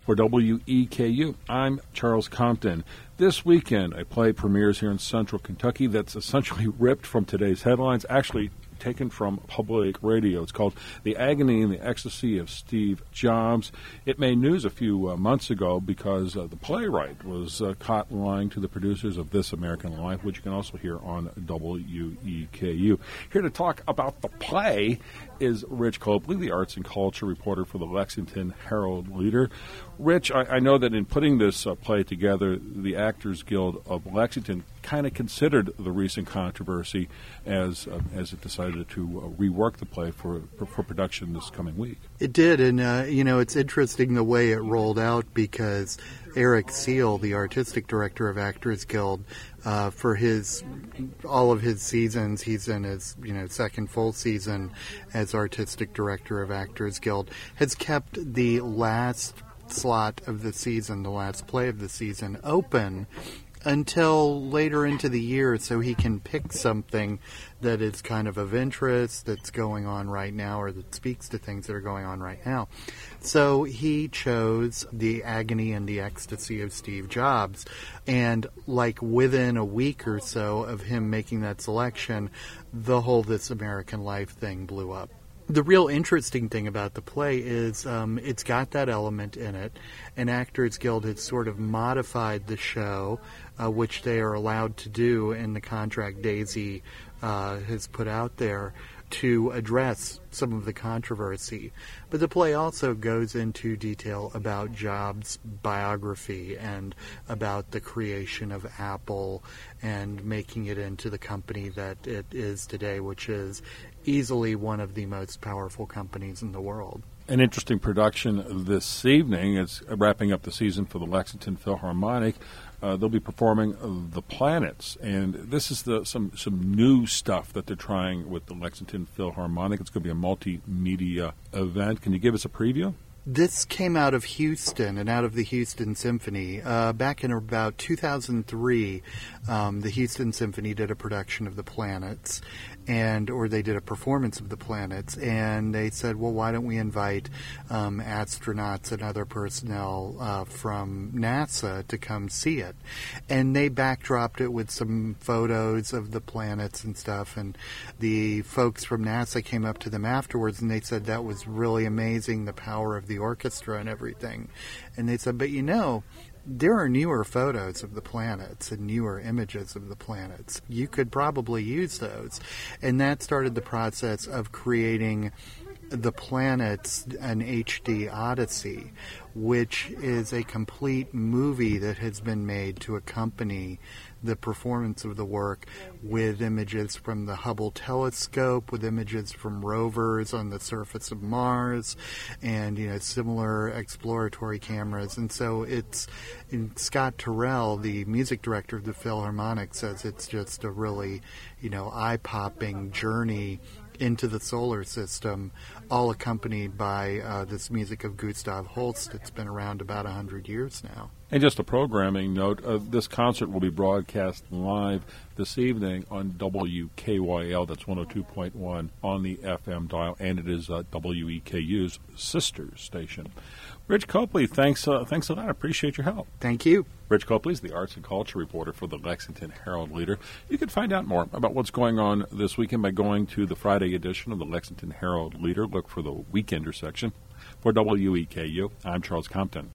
For WEKU, I'm Charles Compton. This weekend, a play premieres here in Central Kentucky that's essentially ripped from today's headlines, actually taken from public radio. It's called The Agony and the Ecstasy of Steve Jobs. It made news a few months ago because the playwright was caught lying to the producers of This American Life, which you can also hear on WEKU. Here to talk about the play is Rich Copley, the arts and culture reporter for the Lexington Herald-Leader. Rich, I know that in putting this play together, the Actors Guild of Lexington kind of considered the recent controversy as it decided to rework the play for production this coming week. It did, and it's interesting the way it rolled out because Eric Seal, the artistic director of Actors Guild, for all of his seasons, he's in his second full season as artistic director of Actors Guild, has kept the last slot of the season, the last play of the season, open until later into the year so he can pick something that is kind of interest that's going on right now or that speaks to things that are going on right now. So he chose The Agony and the Ecstasy of Steve Jobs. And like within a week or so of him making that selection, the whole This American Life thing blew up. The real interesting thing about the play is it's got that element in it, and Actors Guild has sort of modified the show, which they are allowed to do in the contract Daisy has put out there, to address some of the controversy. But the play also goes into detail about Jobs' biography and about the creation of Apple and making it into the company that it is today, which is easily one of the most powerful companies in the world. An interesting production this evening. It's wrapping up the season for the Lexington Philharmonic. They'll be performing The Planets, and this is some new stuff that they're trying with the Lexington Philharmonic. It's going to be a multimedia event. Can you give us a preview? This came out of Houston and out of the Houston Symphony. Back in about 2003, the Houston Symphony did a production of The Planets, or they did a performance of The Planets, and they said, well, why don't we invite astronauts and other personnel from NASA to come see it? And they backdropped it with some photos of the planets and stuff, and the folks from NASA came up to them afterwards, and they said that was really amazing, the power of the orchestra and everything. And they said, but there are newer photos of the planets and newer images of the planets. You could probably use those. And that started the process of creating The Planets, an HD Odyssey, which is a complete movie that has been made to accompany the performance of the work, with images from the Hubble telescope, with images from rovers on the surface of Mars, and similar exploratory cameras. And so Scott Terrell, the music director of the Philharmonic, says it's just a really eye-popping journey into the solar system, all accompanied by this music of Gustav Holst that's been around about 100 years now. And just a programming note, this concert will be broadcast live this evening on WKYL, that's 102.1 on the FM dial, and it is WEKU's sister station. Rich Copley, thanks a lot. I appreciate your help. Thank you. Rich Copley is the arts and culture reporter for the Lexington Herald-Leader. You can find out more about what's going on this weekend by going to the Friday edition of the Lexington Herald-Leader. Look for the Weekender section. For WEKU, I'm Charles Compton.